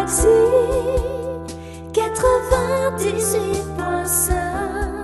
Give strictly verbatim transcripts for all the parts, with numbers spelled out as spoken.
Galaxy quatre-vingt-dix-huit point cinq.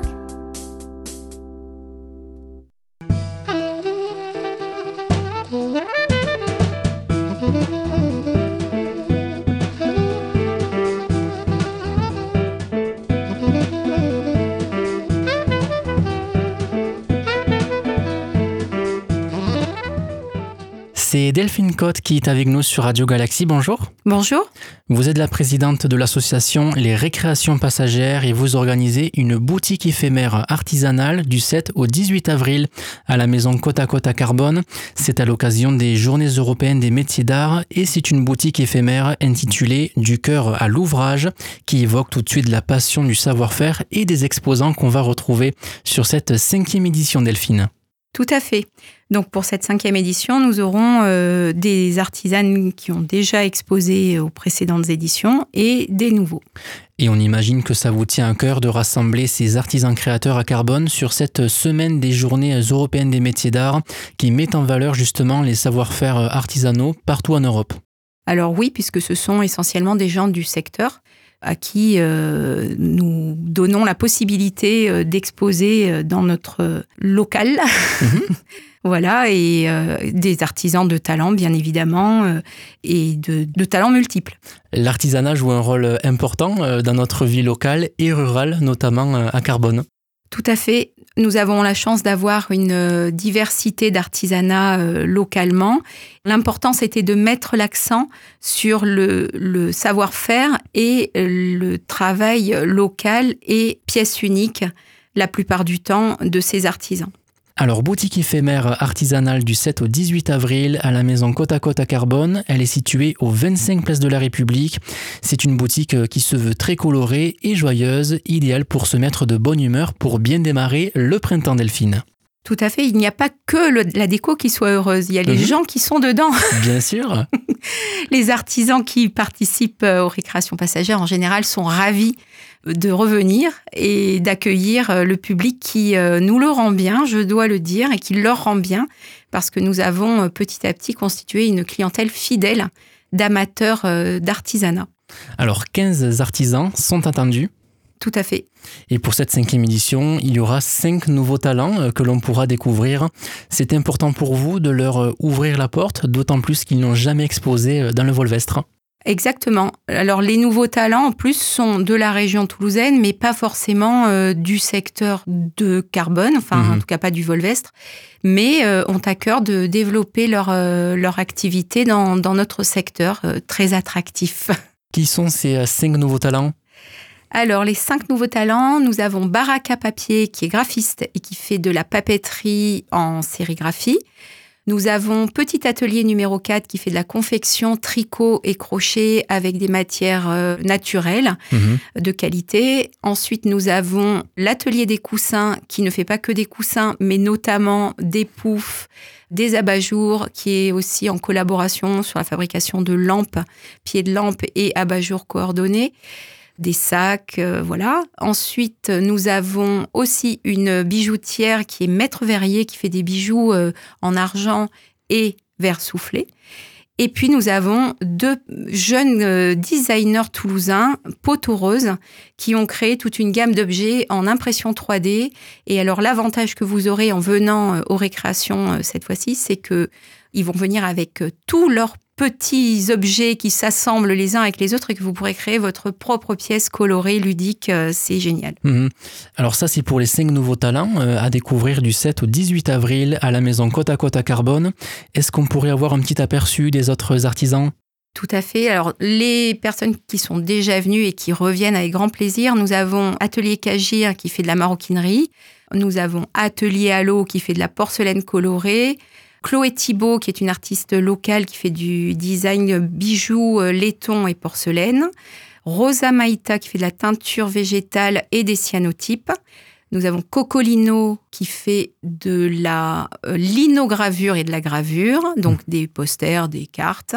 C'est Delphine Cotte qui est avec nous sur Radio Galaxy. Bonjour. Bonjour. Vous êtes la présidente de l'association Les Récréations Passagères et vous organisez une boutique éphémère artisanale du sept au dix-huit avril à la maison Côte à Côte à Carbone. C'est à l'occasion des Journées européennes des métiers d'art et c'est une boutique éphémère intitulée Du cœur à l'ouvrage qui évoque tout de suite la passion du savoir-faire et des exposants qu'on va retrouver sur cette cinquième édition, Delphine. Tout à fait. Donc pour cette cinquième édition, nous aurons euh, des artisanes qui ont déjà exposé aux précédentes éditions et des nouveaux. Et on imagine que ça vous tient à cœur de rassembler ces artisans créateurs à Carbone sur cette semaine des Journées européennes des métiers d'art qui met en valeur justement les savoir-faire artisanaux partout en Europe. Alors oui, puisque ce sont essentiellement des gens du secteur à qui euh, nous donnons la possibilité euh, d'exposer euh, dans notre local. Mmh. Voilà, et euh, des artisans de talent, bien évidemment, euh, et de, de talents multiples. L'artisanat joue un rôle important euh, dans notre vie locale et rurale, notamment euh, à Carbone. Tout à fait. Nous avons la chance d'avoir une diversité d'artisanat euh, localement. L'important, c'était de mettre l'accent sur le, le savoir-faire et le travail local et pièce unique, la plupart du temps, de ces artisans. Alors, boutique éphémère artisanale du sept au dix-huit avril à la maison Côte à Côte à Carbone. Elle est située au vingt-cinq place de la République. C'est une boutique qui se veut très colorée et joyeuse, idéale pour se mettre de bonne humeur pour bien démarrer le printemps, Delphine. Tout à fait, il n'y a pas que le, la déco qui soit heureuse, il y a les mmh. gens qui sont dedans. Bien sûr. Les artisans qui participent aux récréations passagères, en général, sont ravis de revenir et d'accueillir le public qui nous le rend bien, je dois le dire, et qui leur rend bien, parce que nous avons petit à petit constitué une clientèle fidèle d'amateurs d'artisanat. Alors, quinze artisans sont attendus. Tout à fait. Et pour cette cinquième édition, il y aura cinq nouveaux talents que l'on pourra découvrir. C'est important pour vous de leur ouvrir la porte, d'autant plus qu'ils n'ont jamais exposé dans le Volvestre. Exactement. Alors les nouveaux talents en plus sont de la région toulousaine, mais pas forcément euh, du secteur de Carbone, enfin mmh. en tout cas pas du Volvestre, mais euh, ont à cœur de développer leur, euh, leur activité dans, dans notre secteur euh, très attractif. Qui sont ces cinq nouveaux talents ? Alors, les cinq nouveaux talents, nous avons Baraka Papier, qui est graphiste et qui fait de la papeterie en sérigraphie. Nous avons Petit Atelier numéro quatre, qui fait de la confection, tricot et crochet avec des matières euh, naturelles mmh. de qualité. Ensuite, nous avons l'Atelier des coussins, qui ne fait pas que des coussins, mais notamment des poufs, des abat-jours, qui est aussi en collaboration sur la fabrication de lampes, pieds de lampe et abat-jours coordonnés. Des sacs, euh, voilà. Ensuite, nous avons aussi une bijoutière qui est Maître Verrier, qui fait des bijoux euh, en argent et verre soufflé. Et puis, nous avons deux jeunes euh, designers toulousains, Poteau Rose, qui ont créé toute une gamme d'objets en impression trois D. Et alors, l'avantage que vous aurez en venant euh, aux récréations euh, cette fois-ci, c'est que ils vont venir avec euh, tous leurs petits objets qui s'assemblent les uns avec les autres et que vous pourrez créer votre propre pièce colorée, ludique. Euh, c'est génial. Mmh. Alors ça, c'est pour les cinq nouveaux talents euh, à découvrir du sept au dix-huit avril à la maison Côte à Côte à Carbone. Est-ce qu'on pourrait avoir un petit aperçu des autres artisans ? Tout à fait. Alors, les personnes qui sont déjà venues et qui reviennent avec grand plaisir, nous avons Atelier Cagir qui fait de la maroquinerie. Nous avons Atelier Allo qui fait de la porcelaine colorée. Chloé Thibault, qui est une artiste locale qui fait du design bijoux, laiton et porcelaine. Rosa Maïta, qui fait de la teinture végétale et des cyanotypes. Nous avons Cocolino, qui fait de la linogravure et de la gravure, donc des posters, des cartes.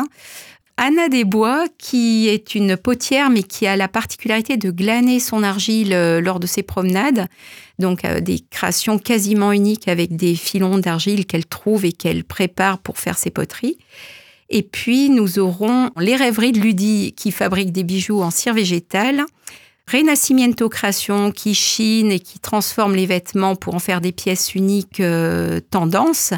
Anna Desbois, qui est une potière, mais qui a la particularité de glaner son argile lors de ses promenades. Donc, euh, des créations quasiment uniques avec des filons d'argile qu'elle trouve et qu'elle prépare pour faire ses poteries. Et puis, nous aurons les Rêveries de Ludi qui fabriquent des bijoux en cire végétale. Renacimiento Création qui chine et qui transforme les vêtements pour en faire des pièces uniques euh, tendance.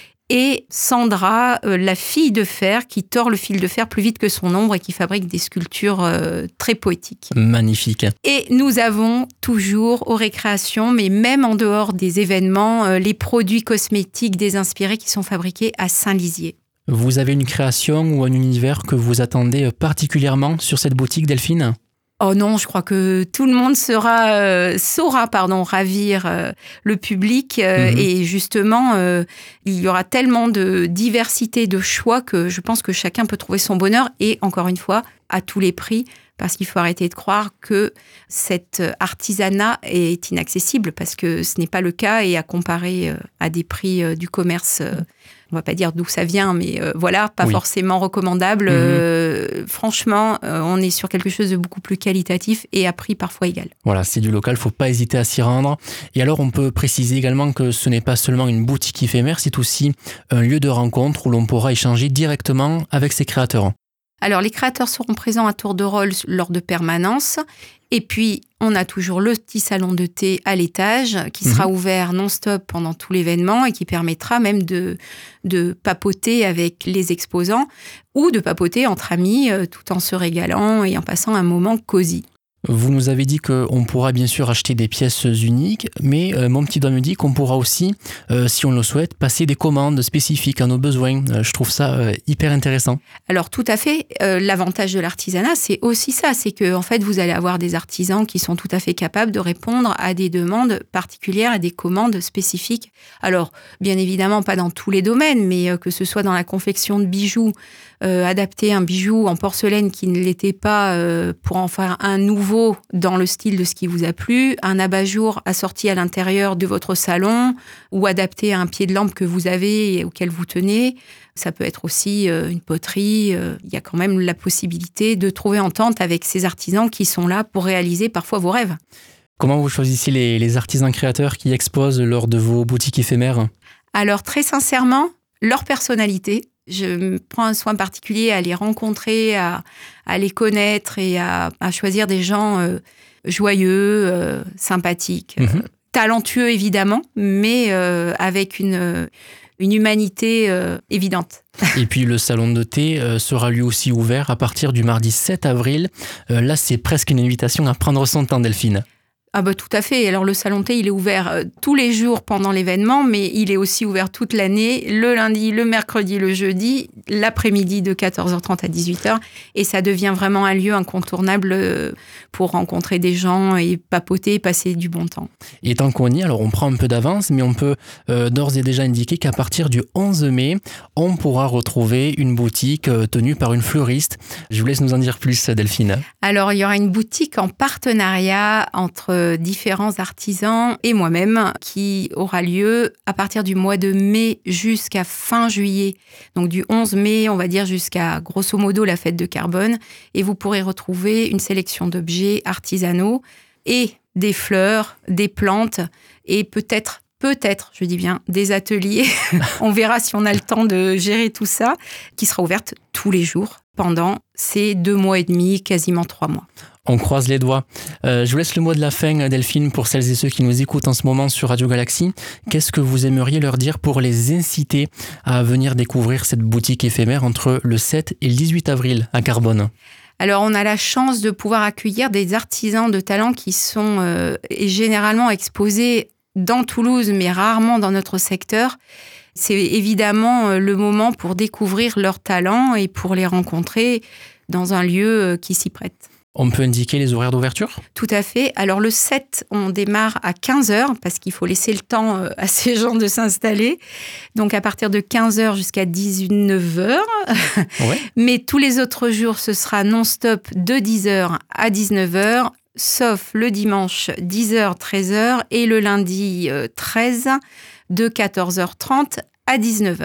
Et Sandra, euh, la fille de fer, qui tord le fil de fer plus vite que son ombre et qui fabrique des sculptures euh, très poétiques. Magnifique. Et nous avons toujours aux récréations, mais même en dehors des événements, euh, les produits cosmétiques désinspirés qui sont fabriqués à Saint-Lizier. Vous avez une création ou un univers que vous attendez particulièrement sur cette boutique, Delphine ? Oh non, je crois que tout le monde sera, euh, saura pardon, ravir euh, le public. Euh, mmh. Et justement, euh, il y aura tellement de diversité de choix que je pense que chacun peut trouver son bonheur. Et encore une fois, à tous les prix, parce qu'il faut arrêter de croire que cet artisanat est inaccessible, parce que ce n'est pas le cas. Et à comparer euh, à des prix euh, du commerce... Euh, on va pas dire d'où ça vient, mais euh, voilà, pas oui. forcément recommandable. Mmh. Euh, franchement, euh, on est sur quelque chose de beaucoup plus qualitatif et à prix parfois égal. Voilà, c'est du local, faut pas hésiter à s'y rendre. Et alors, on peut préciser également que ce n'est pas seulement une boutique éphémère, c'est aussi un lieu de rencontre où l'on pourra échanger directement avec ses créateurs. Alors, les créateurs seront présents à tour de rôle lors de permanences. Et puis, on a toujours le petit salon de thé à l'étage qui sera mmh. ouvert non-stop pendant tout l'événement et qui permettra même de, de papoter avec les exposants ou de papoter entre amis euh, tout en se régalant et en passant un moment cosy. Vous nous avez dit qu'on pourra bien sûr acheter des pièces uniques, mais euh, mon petit doigt me dit qu'on pourra aussi, euh, si on le souhaite, passer des commandes spécifiques à nos besoins. Euh, je trouve ça euh, hyper intéressant. Alors tout à fait, euh, l'avantage de l'artisanat, c'est aussi ça, c'est que en fait, vous allez avoir des artisans qui sont tout à fait capables de répondre à des demandes particulières, à des commandes spécifiques. Alors, bien évidemment, pas dans tous les domaines, mais euh, que ce soit dans la confection de bijoux, euh, adapter un bijou en porcelaine qui ne l'était pas euh, pour en faire un nouveau dans le style de ce qui vous a plu, un abat-jour assorti à l'intérieur de votre salon ou adapté à un pied de lampe que vous avez et auquel vous tenez. Ça peut être aussi euh, une poterie. Euh, il y a quand même la possibilité de trouver entente avec ces artisans qui sont là pour réaliser parfois vos rêves. Comment vous choisissez les, les artisans créateurs qui exposent lors de vos boutiques éphémères ? Alors très sincèrement, leur personnalité. Je prends un soin particulier à les rencontrer, à, à les connaître et à, à choisir des gens euh, joyeux, euh, sympathiques, mmh. euh, talentueux évidemment, mais euh, avec une, une humanité euh, évidente. Et puis le salon de thé euh, sera lui aussi ouvert à partir du mardi sept avril. Euh, là, c'est presque une invitation à prendre son temps, Delphine. Ah bah tout à fait. Alors le salon de thé, il est ouvert euh, tous les jours pendant l'événement, mais il est aussi ouvert toute l'année, le lundi, le mercredi, le jeudi, l'après-midi de quatorze heures trente à dix-huit heures. Et ça devient vraiment un lieu incontournable euh, pour rencontrer des gens et papoter, passer du bon temps. Et tant qu'on y est, alors on prend un peu d'avance, mais on peut euh, d'ores et déjà indiquer qu'à partir du onze mai, on pourra retrouver une boutique euh, tenue par une fleuriste. Je vous laisse nous en dire plus, Delphine. Alors il y aura une boutique en partenariat entre différents artisans et moi-même qui aura lieu à partir du mois de mai jusqu'à fin juillet. Donc du onze mai, on va dire jusqu'à grosso modo la fête de Carbone. Et vous pourrez retrouver une sélection d'objets artisanaux et des fleurs, des plantes et peut-être Peut-être, je dis bien, des ateliers. On verra si on a le temps de gérer tout ça, qui sera ouverte tous les jours pendant ces deux mois et demi, quasiment trois mois. On croise les doigts. Euh, je vous laisse le mot de la fin, Delphine, pour celles et ceux qui nous écoutent en ce moment sur Radio Galaxie. Qu'est-ce que vous aimeriez leur dire pour les inciter à venir découvrir cette boutique éphémère entre le sept et le dix-huit avril à Carbone ? Alors, on a la chance de pouvoir accueillir des artisans de talent qui sont euh, généralement exposés dans Toulouse, mais rarement dans notre secteur. C'est évidemment le moment pour découvrir leurs talents et pour les rencontrer dans un lieu qui s'y prête. On peut indiquer les horaires d'ouverture ? Tout à fait. Alors le sept, on démarre à quinze heures parce qu'il faut laisser le temps à ces gens de s'installer. Donc à partir de quinze heures jusqu'à dix-neuf heures. Ouais. Mais tous les autres jours, ce sera non-stop de dix heures à dix-neuf heures. Sauf le dimanche dix heures treize heures et le lundi treize de quatorze heures trente à dix-neuf heures.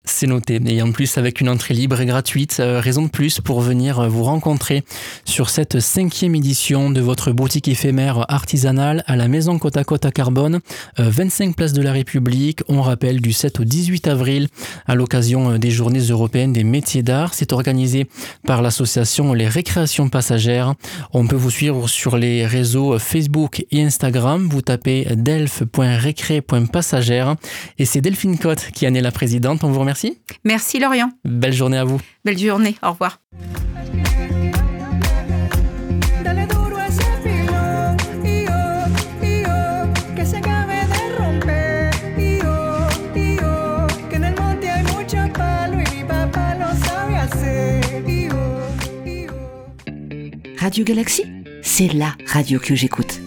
C'est noté. Et en plus, avec une entrée libre et gratuite, euh, raison de plus pour venir euh, vous rencontrer sur cette cinquième édition de votre boutique éphémère artisanale à la Maison Côte à Côte à Carbone, euh, vingt-cinq place de la République. On rappelle du sept au dix-huit avril à l'occasion euh, des Journées européennes des métiers d'art. C'est organisé par l'association Les Récréations Passagères. On peut vous suivre sur les réseaux Facebook et Instagram. Vous tapez delphes point récré point passagère et c'est Delphine Cotte qui en est la présidente. On vous remercie. Merci Laurian. Belle journée à vous. Belle journée, au revoir. Radio Galaxy, c'est la radio que j'écoute.